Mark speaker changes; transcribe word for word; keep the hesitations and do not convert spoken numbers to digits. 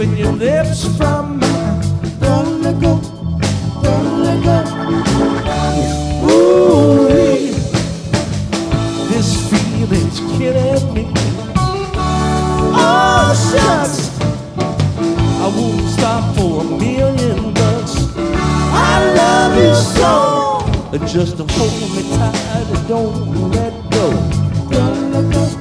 Speaker 1: slipping your lips from mine. Don't let go, don't let go. Ooh, this feeling's killing me. Oh, shucks, I won't stop for a million bucks. I love you so. Just hold me tight and don't let go. Don't let go.